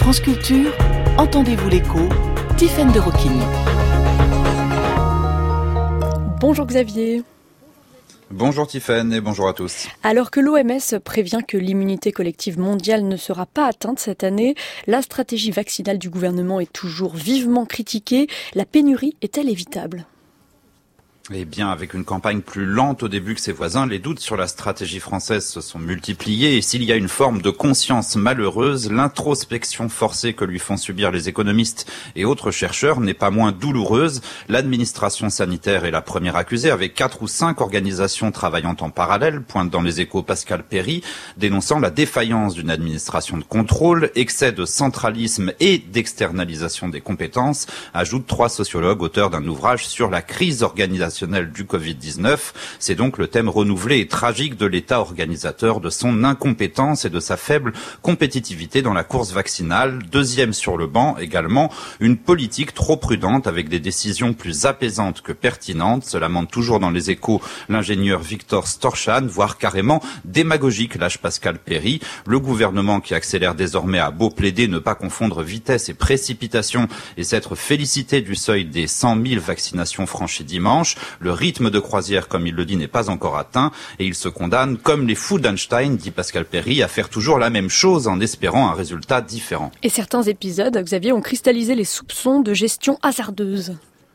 France Culture, Entendez-vous l'écho, Tiffaine de Roquigny. Bonjour Xavier. Bonjour Tiffaine et bonjour à tous. Alors que l'OMS prévient que l'immunité collective mondiale ne sera pas atteinte cette année, la stratégie vaccinale du gouvernement est toujours vivement critiquée. La pénurie est-elle évitable ? Eh bien, avec une campagne plus lente au début que ses voisins, les doutes sur la stratégie française se sont multipliés et s'il y a une forme de conscience malheureuse, l'introspection forcée que lui font subir les économistes et autres chercheurs n'est pas moins douloureuse. L'administration sanitaire est la première accusée avec 4 ou 5 organisations travaillant en parallèle, pointe dans les Échos Pascal Perry, dénonçant la défaillance d'une administration de contrôle, excès de centralisme et d'externalisation des compétences, ajoutent 3 sociologues auteurs d'un ouvrage sur la crise organisationnelle du Covid-19. C'est donc le thème renouvelé et tragique de l'État organisateur, de son incompétence et de sa faible compétitivité dans la course vaccinale. Deuxième sur le banc également, une politique trop prudente avec des décisions plus apaisantes que pertinentes. Cela monte toujours dans les Échos l'ingénieur Victor Storchan, voire carrément démagogique, lâche Pascal Perry. Le gouvernement qui accélère désormais a beau plaider ne pas confondre vitesse et précipitation et s'être félicité du seuil des 100 000 vaccinations franchies dimanche. Le rythme de croisière, comme il le dit, n'est pas encore atteint et il se condamne, comme les fous d'Einstein, dit Pascal Perry, à faire toujours la même chose en espérant un résultat différent. Et certains épisodes, Xavier, ont cristallisé les soupçons de gestion hasardeuse.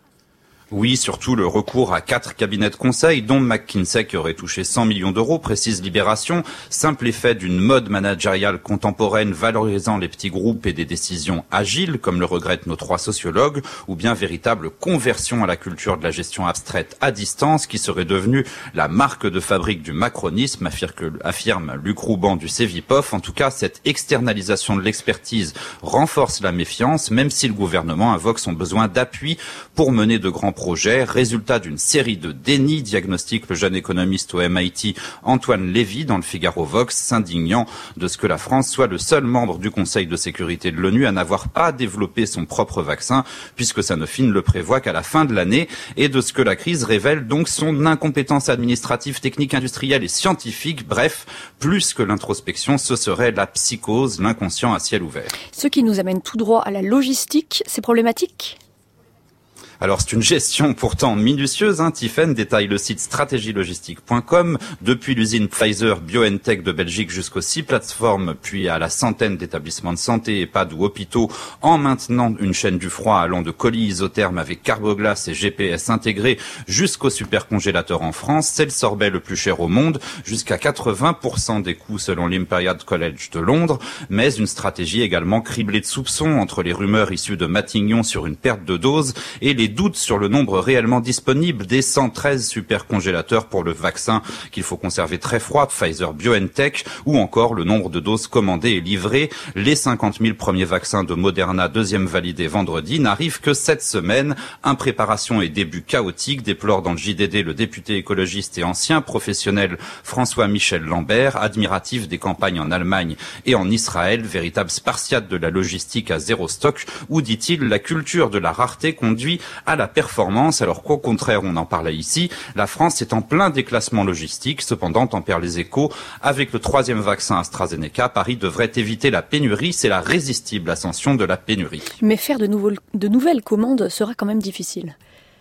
Oui, surtout le recours à 4 cabinets de conseil, dont McKinsey qui aurait touché 100 millions d'euros, précise Libération. Simple effet d'une mode managériale contemporaine valorisant les petits groupes et des décisions agiles, comme le regrettent nos 3 sociologues, ou bien véritable conversion à la culture de la gestion abstraite à distance, qui serait devenue la marque de fabrique du macronisme, affirme Luc Rouban du Cevipof. En tout cas, cette externalisation de l'expertise renforce la méfiance, même si le gouvernement invoque son besoin d'appui pour mener de grands projet, résultat d'une série de dénis, diagnostique le jeune économiste au MIT Antoine Lévy dans le Figaro Vox, s'indignant de ce que la France soit le seul membre du Conseil de sécurité de l'ONU à n'avoir pas développé son propre vaccin, puisque Sanofi ne le prévoit qu'à la fin de l'année, et de ce que la crise révèle donc son incompétence administrative, technique, industrielle et scientifique. Bref, plus que l'introspection, ce serait la psychose, l'inconscient à ciel ouvert. Ce qui nous amène tout droit à la logistique, c'est problématique ? Alors c'est une gestion pourtant minutieuse. Tiffaine détaille le site stratégielogistique.com. Depuis l'usine Pfizer-BioNTech de Belgique jusqu'aux 6 plateformes, puis à la centaine d'établissements de santé, EHPAD ou hôpitaux, en maintenant une chaîne du froid allant de colis isothermes avec carboglace et GPS intégrés jusqu'au supercongélateur en France. C'est le sorbet le plus cher au monde, jusqu'à 80% des coûts selon l'Imperial College de Londres, mais une stratégie également criblée de soupçons entre les rumeurs issues de Matignon sur une perte de doses et les doutes sur le nombre réellement disponible des 113 supercongélateurs pour le vaccin qu'il faut conserver très froid, Pfizer-BioNTech, ou encore le nombre de doses commandées et livrées. Les 50 000 premiers vaccins de Moderna, deuxième validé vendredi, n'arrivent que cette semaine. Impréparation et début chaotique, déplore dans le JDD le député écologiste et ancien professionnel François-Michel Lambert, admiratif des campagnes en Allemagne et en Israël, véritable spartiate de la logistique à zéro stock, où, dit-il, la culture de la rareté conduit à la performance, alors qu'au contraire, on en parlait ici, la France est en plein déclassement logistique. Cependant, tempèrent les Échos, avec le 3e vaccin AstraZeneca, Paris devrait éviter la pénurie. C'est la résistible ascension de la pénurie. Mais faire de nouvelles commandes sera quand même difficile.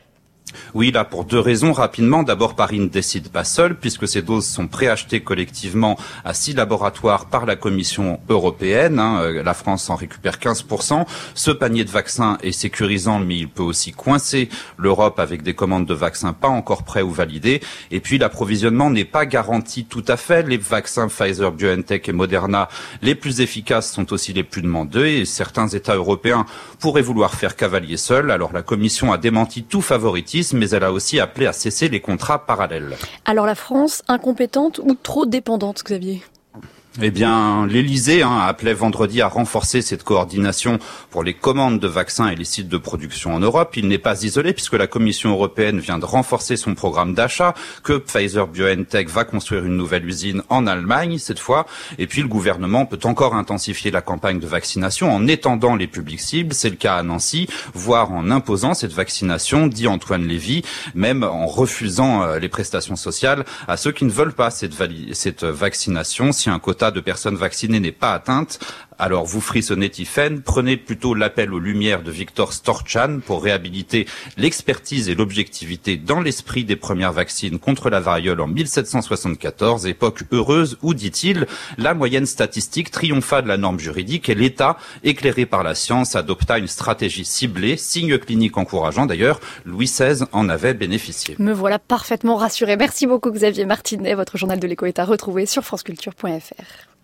Oui, là, pour 2 raisons. Rapidement, d'abord, Paris ne décide pas seul, puisque ces doses sont préachetées collectivement à 6 laboratoires par la Commission européenne. La France en récupère 15%. Ce panier de vaccins est sécurisant, mais il peut aussi coincer l'Europe avec des commandes de vaccins pas encore prêts ou validés. Et puis, l'approvisionnement n'est pas garanti tout à fait. Les vaccins Pfizer, BioNTech et Moderna, les plus efficaces, sont aussi les plus demandés. Et certains États européens pourraient vouloir faire cavalier seul. Alors, la Commission a démenti tout favoritisme, mais elle a aussi appelé à cesser les contrats parallèles. Alors la France, incompétente ou trop dépendante, Xavier ? Eh bien, l'Élysée appelait vendredi à renforcer cette coordination pour les commandes de vaccins et les sites de production en Europe. Il n'est pas isolé puisque la Commission européenne vient de renforcer son programme d'achat, que Pfizer-BioNTech va construire une nouvelle usine en Allemagne cette fois. Et puis le gouvernement peut encore intensifier la campagne de vaccination en étendant les publics cibles. C'est le cas à Nancy, voire en imposant cette vaccination, dit Antoine Lévy, même en refusant les prestations sociales à ceux qui ne veulent pas cette vaccination. Si un quota de personnes vaccinées n'est pas Alors, vous frissonnez Tiphaine, prenez plutôt l'appel aux lumières de Victor Storchan pour réhabiliter l'expertise et l'objectivité dans l'esprit des premières vaccines contre la variole en 1774, époque heureuse où, dit-il, la moyenne statistique triompha de la norme juridique et l'État, éclairé par la science, adopta une stratégie ciblée, signe clinique encourageant d'ailleurs, Louis XVI en avait bénéficié. Me voilà parfaitement rassuré. Merci beaucoup Xavier Martinet. Votre journal de l'écho est à retrouver sur franceculture.fr.